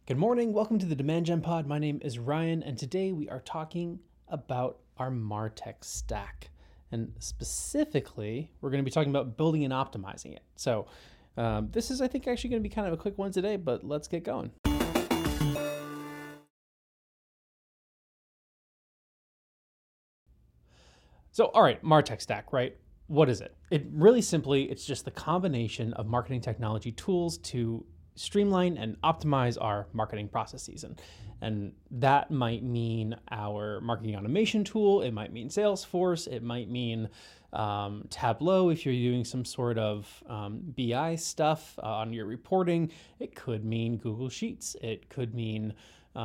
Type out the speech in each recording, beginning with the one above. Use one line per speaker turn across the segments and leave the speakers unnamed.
Good morning. Welcome to the Demand Gen Pod. My name is Ryan, and today we are talking about our MarTech stack. And specifically, we're going to be talking about building and optimizing it. So, this is, I think, actually going to be kind of a quick one today, but let's get going. So, all right, MarTech stack, right? What is it? It really simply, it's just the combination of marketing technology tools to streamline and optimize our marketing processes. And that might mean our marketing automation tool. It might mean Salesforce. It might mean Tableau if you're doing some sort of BI stuff on your reporting. It could mean Google Sheets. It could mean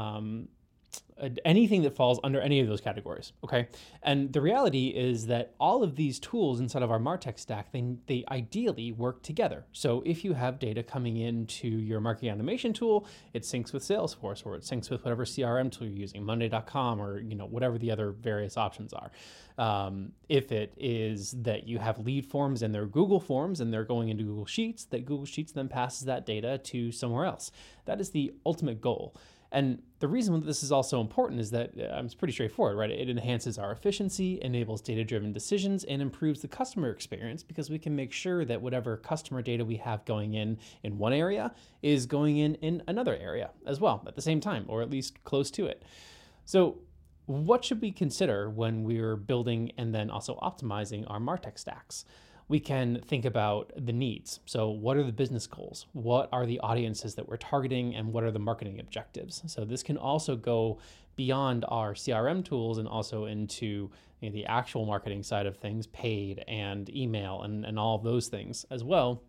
anything that falls under any of those categories, okay? And the reality is that all of these tools inside of our MarTech stack, they ideally work together. So if you have data coming into your marketing automation tool, it syncs with Salesforce, or it syncs with whatever CRM tool you're using, Monday.com, or whatever the other various options are. If it is that you have lead forms and they're Google Forms and they're going into Google Sheets, that Google Sheets then passes that data to somewhere else. That is the ultimate goal. And the reason that this is also important is that it's pretty straightforward, right? It enhances our efficiency, enables data-driven decisions, and improves the customer experience because we can make sure that whatever customer data we have going in one area is going in another area as well at the same time, or at least close to it. So what should we consider when we're building and then also optimizing our MarTech stacks? We can think about the needs. So what are the business goals? What are the audiences that we're targeting, and what are the marketing objectives? So this can also go beyond our CRM tools and also into the actual marketing side of things, paid and email and all of those things as well.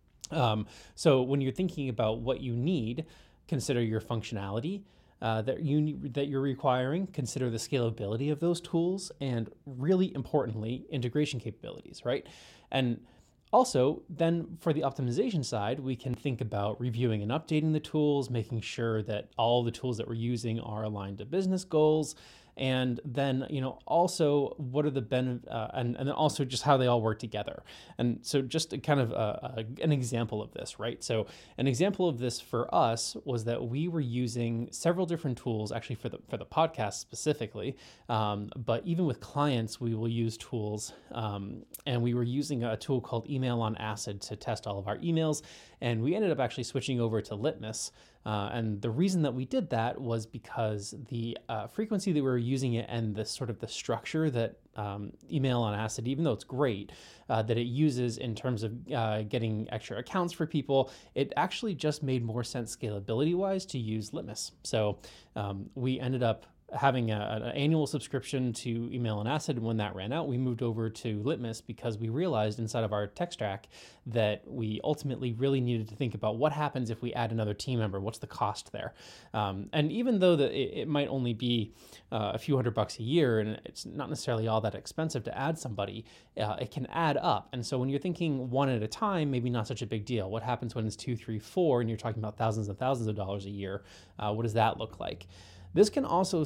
So when you're thinking about what you need, consider your functionality that you're requiring, consider the scalability of those tools, and really importantly, integration capabilities, right? And also, then for the optimization side, we can think about reviewing and updating the tools, making sure that all the tools that we're using are aligned to business goals. And then, also what are the and then also just how they all work together. And so just kind of an example of this, right? So an example of this for us was that we were using several different tools, actually for the podcast specifically, but even with clients, we will use tools. And we were using a tool called Email on Acid to test all of our emails. And we ended up actually switching over to Litmus. And the reason that we did that was because the frequency that we were using it and the sort of the structure that Email on Acid, even though it's great, that it uses in terms of getting extra accounts for people, it actually just made more sense scalability wise to use Litmus. So we ended up having an annual subscription to Email on Acid. And when that ran out, we moved over to Litmus because we realized inside of our tech stack that we ultimately really needed to think about what happens if we add another team member. What's the cost there? And even though it might only be a few $100 a year, and it's not necessarily all that expensive to add somebody, it can add up. And so when you're thinking one at a time, maybe not such a big deal. What happens when it's 2, 3, 4, and you're talking about thousands and thousands of dollars a year? What does that look like? This can also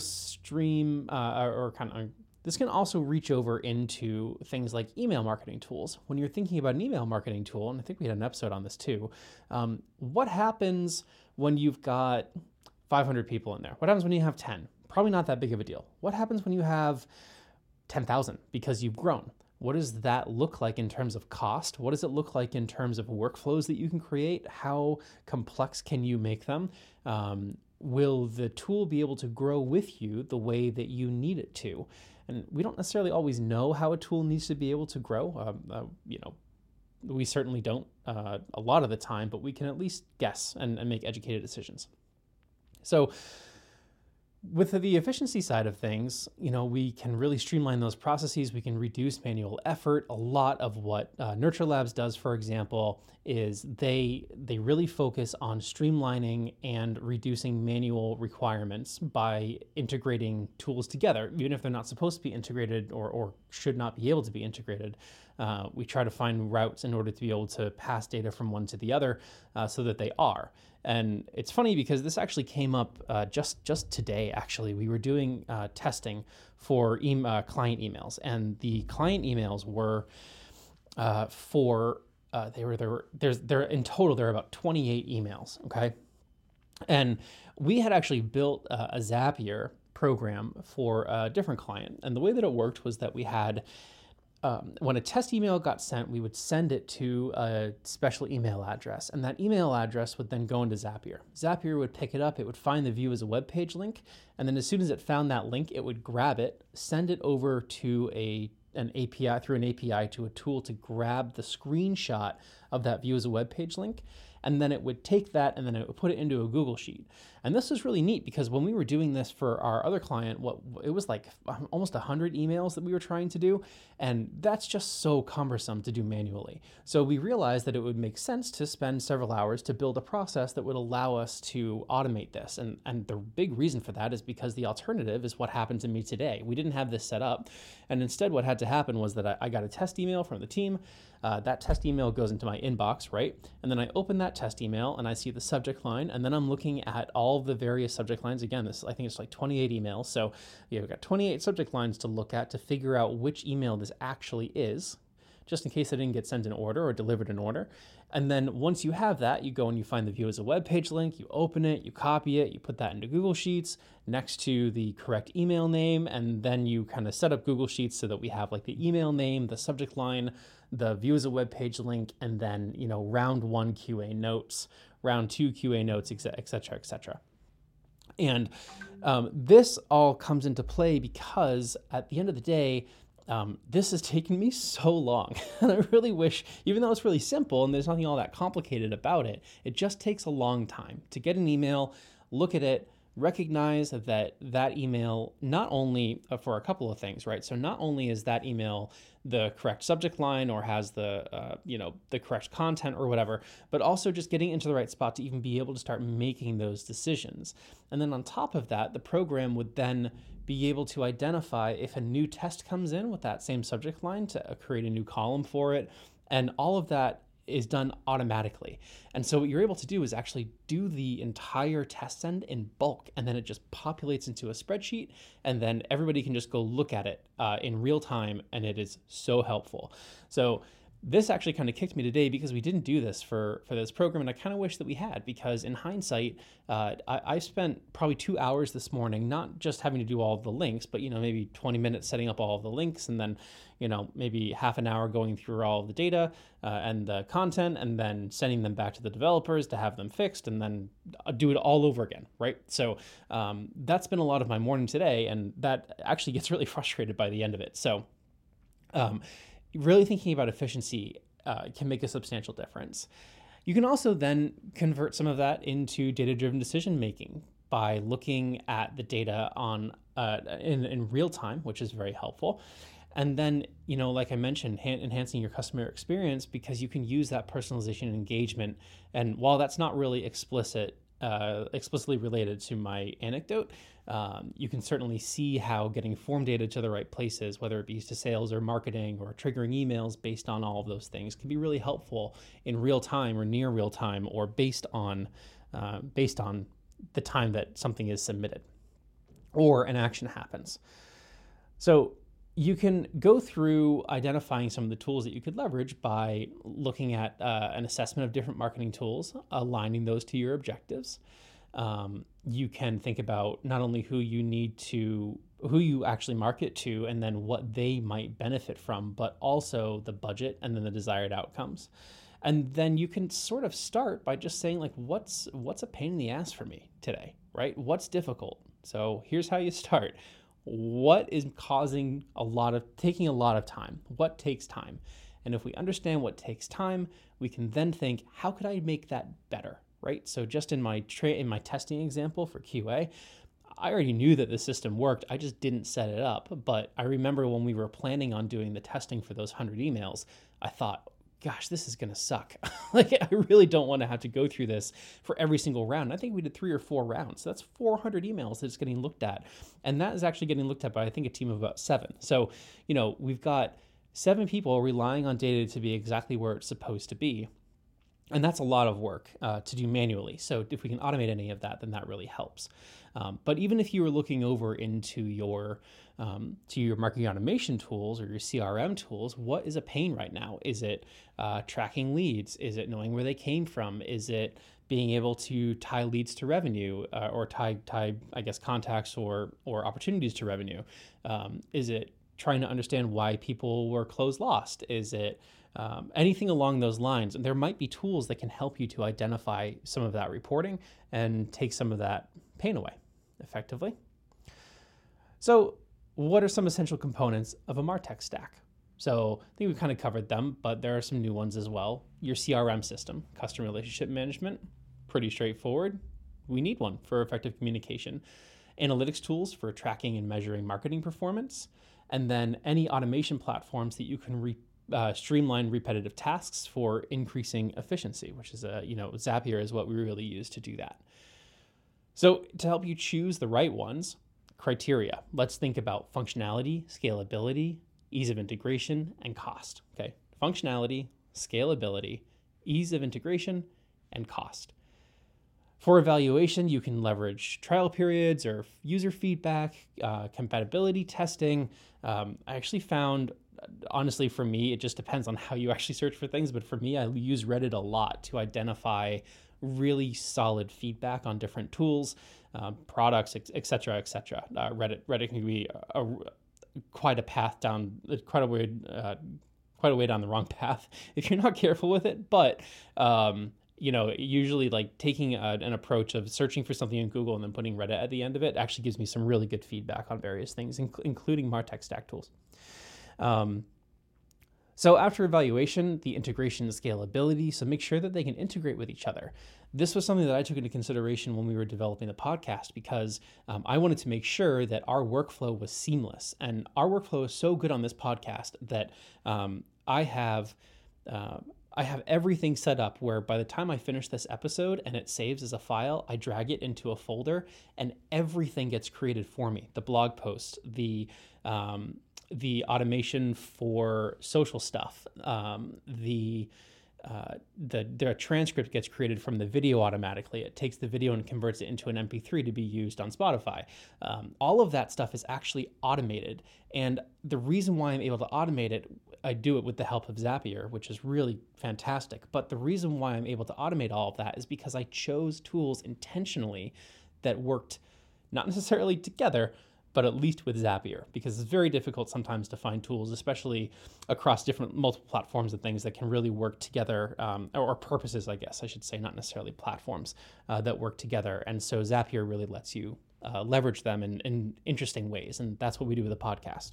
this can also reach over into things like email marketing tools. When you're thinking about an email marketing tool, and I think we had an episode on this too, what happens when you've got 500 people in there? What happens when you have 10? Probably not that big of a deal. What happens when you have 10,000 because you've grown? What does that look like in terms of cost? What does it look like in terms of workflows that you can create? How complex can you make them? Will the tool be able to grow with you the way that you need it to? And we don't necessarily always know how a tool needs to be able to grow. We certainly don't a lot of the time, but we can at least guess and make educated decisions. So with the efficiency side of things, we can really streamline those processes. We can reduce manual effort. A lot of what Nurture Labs does, for example, is they really focus on streamlining and reducing manual requirements by integrating tools together, even if they're not supposed to be integrated or should not be able to be integrated. We try to find routes in order to be able to pass data from one to the other so that they are. And it's funny because this actually came up just today, actually. We were doing testing for client emails, and the client emails were in total, there are about 28 emails, okay? And we had actually built a Zapier program for a different client. And the way that it worked was that we had, when a test email got sent, we would send it to a special email address. And that email address would then go into Zapier. Zapier would pick it up, it would find the view as a web page link. And then as soon as it found that link, it would grab it, send it over to an API through an API to a tool to grab the screenshot of that view as a web page link. And then it would take that and then it would put it into a Google Sheet. And this was really neat because when we were doing this for our other client, it was like almost 100 emails that we were trying to do. And that's just so cumbersome to do manually. So we realized that it would make sense to spend several hours to build a process that would allow us to automate this. And the big reason for that is because the alternative is what happened to me today. We didn't have this set up. And instead what had to happen was that I got a test email from the team. That test email goes into my inbox, right? And then I open that test email and I see the subject line, and then I'm looking at all the various subject lines. Again, I think it's like 28 emails. So we've got 28 subject lines to look at to figure out which email this actually is, just in case I didn't get sent in order or delivered in order. And then once you have that, you go and you find the view as a web page link, you open it, you copy it, you put that into Google Sheets next to the correct email name, and then you kind of set up Google Sheets so that we have like the email name, the subject line, the view as a web page link, and then, round 1 QA notes, round 2 QA notes, et cetera, et cetera. And this all comes into play because at the end of the day, this has taken me so long. And I really wish, even though it's really simple and there's nothing all that complicated about it, it just takes a long time to get an email, look at it, recognize that email not only for a couple of things, right? So not only is that email the correct subject line or has the correct content or whatever, but also just getting into the right spot to even be able to start making those decisions. And then on top of that, the program would then be able to identify if a new test comes in with that same subject line to create a new column for it. And all of that is done automatically. And so what you're able to do is actually do the entire test send in bulk, and then it just populates into a spreadsheet, and then everybody can just go look at it in real time, and it is so helpful. So this actually kind of kicked me today because we didn't do this for this program, and I kind of wish that we had, because in hindsight, I spent probably 2 hours this morning, not just having to do all of the links, but maybe 20 minutes setting up all of the links, and then maybe half an hour going through all of the data and the content, and then sending them back to the developers to have them fixed, and then do it all over again, right? So that's been a lot of my morning today, and that actually gets really frustrated by the end of it. So really thinking about efficiency can make a substantial difference. You can also then convert some of that into data-driven decision-making by looking at the data in real time, which is very helpful. And then, like I mentioned, enhancing your customer experience, because you can use that personalization and engagement. And while that's not really explicitly related to my anecdote, you can certainly see how getting form data to the right places, whether it be to sales or marketing or triggering emails based on all of those things, can be really helpful in real time or near real time, or based on the time that something is submitted or an action happens. So you can go through identifying some of the tools that you could leverage by looking at an assessment of different marketing tools, aligning those to your objectives. You can think about not only who you actually market to and then what they might benefit from, but also the budget and then the desired outcomes. And then you can sort of start by just saying, like, what's a pain in the ass for me today, right? What's difficult? So here's how you start. What is taking a lot of time? What takes time? And if we understand what takes time, we can then think, how could I make that better, right? So just in my testing example for QA, I already knew that the system worked. I just didn't set it up. But I remember when we were planning on doing the testing for those 100 emails, I thought, gosh, this is going to suck. Like, I really don't want to have to go through this for every single round. I think we did 3 or 4 rounds. So that's 400 emails that's getting looked at. And that is actually getting looked at by, I think, a team of about 7. So, we've got 7 people relying on data to be exactly where it's supposed to be. And that's a lot of work to do manually. So if we can automate any of that, then that really helps. But even if you were looking over into your marketing automation tools or your CRM tools, what is a pain right now? Is it tracking leads? Is it knowing where they came from? Is it being able to tie leads to revenue, or tie I guess contacts or opportunities to revenue? Is it trying to understand why people were close lost? Is it anything along those lines? And there might be tools that can help you to identify some of that reporting and take some of that pain away effectively. So what are some essential components of a MarTech stack? So I think we kind of covered them, but there are some new ones as well. Your CRM system, customer relationship management, pretty straightforward. We need one for effective communication. Analytics tools for tracking and measuring marketing performance, and then any automation platforms that you can streamline repetitive tasks for increasing efficiency, which is Zapier is what we really use to do that. So to help you choose the right ones, criteria. Let's think about functionality, scalability, ease of integration, and cost. Okay, functionality, scalability, ease of integration, and cost. For evaluation, you can leverage trial periods or user feedback, compatibility testing. I actually found, honestly, for me, it just depends on how you actually search for things. But for me, I use Reddit a lot to identify really solid feedback on different tools, products, et cetera, et cetera. Reddit can be quite a path down, quite a way down the wrong path if you're not careful with it. But usually like taking an approach of searching for something in Google and then putting Reddit at the end of it actually gives me some really good feedback on various things, including MarTech stack tools. So after evaluation, the integration and scalability, so make sure that they can integrate with each other. This was something that I took into consideration when we were developing the podcast because I wanted to make sure that our workflow was seamless. And our workflow is so good on this podcast that I have everything set up where by the time I finish this episode and it saves as a file, I drag it into a folder and everything gets created for me. The blog post, the automation for social stuff, the transcript gets created from the video automatically. It takes the video and converts it into an MP3 to be used on Spotify. All of that stuff is actually automated. And the reason why I'm able to automate it, I do it with the help of Zapier, which is really fantastic. But the reason why I'm able to automate all of that is because I chose tools intentionally that worked not necessarily together, but at least with Zapier, because it's very difficult sometimes to find tools, especially across different multiple platforms and things that can really work together, or purposes, I guess I should say, not necessarily platforms that work together. And so Zapier really lets you leverage them in interesting ways, and that's what we do with the podcast.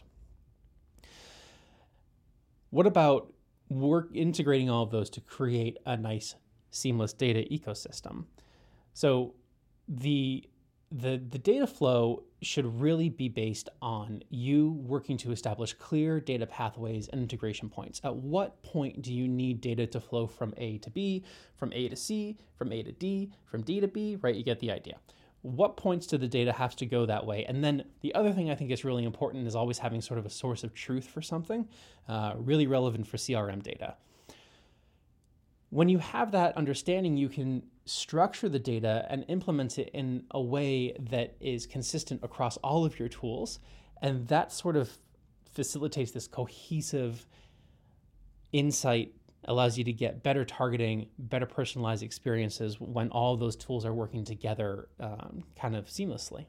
What about integrating all of those to create a nice, seamless data ecosystem? So the data flow should really be based on you working to establish clear data pathways and integration points. At what point do you need data to flow from A to B, from A to C, from A to D, from D to B, right? You get the idea. What points do the data have to go that way? And then the other thing I think is really important is always having sort of a source of truth for something, really relevant for CRM data. When you have that understanding, you can structure the data and implement it in a way that is consistent across all of your tools. And that sort of facilitates this cohesive insight, allows you to get better targeting, better personalized experiences when all of those tools are working together kind of seamlessly.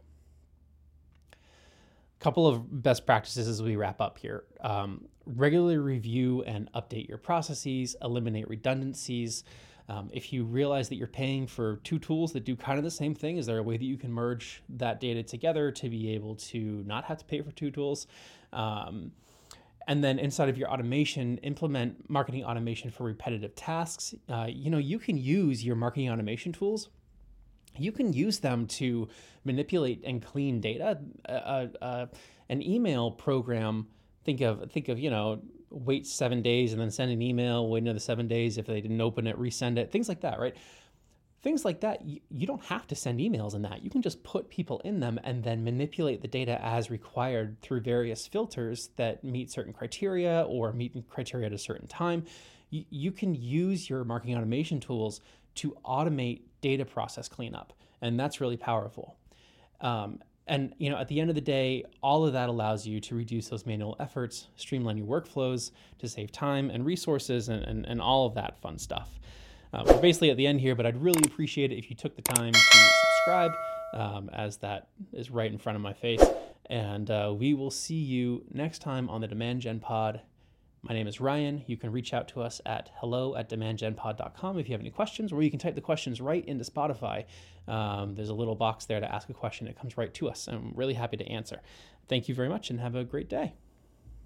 Couple of best practices as we wrap up here. Regularly review and update your processes, eliminate redundancies. If you realize that you're paying for two tools that do kind of the same thing, is there a way that you can merge that data together to be able to not have to pay for two tools? And then inside of your automation, implement marketing automation for repetitive tasks. You can use your marketing automation tools. You can use them to manipulate and clean data. An email program, think of wait 7 days and then send an email, wait another 7 days. If they didn't open it, resend it, things like that, right? Things like that, you don't have to send emails in that. You can just put people in them and then manipulate the data as required through various filters that meet certain criteria or meet criteria at a certain time. You can use your marketing automation tools to automate data process cleanup, and that's really powerful. And at the end of the day, all of that allows you to reduce those manual efforts, streamline your workflows to save time and resources, and all of that fun stuff. We're basically at the end here, but I'd really appreciate it if you took the time to subscribe, as that is right in front of my face. And we will see you next time on the Demand Gen Pod. My name is Ryan. You can reach out to us at hello@demandgenpod.com if you have any questions, or you can type the questions right into Spotify. There's a little box there to ask a question. It comes right to us. I'm really happy to answer. Thank you very much and have a great day.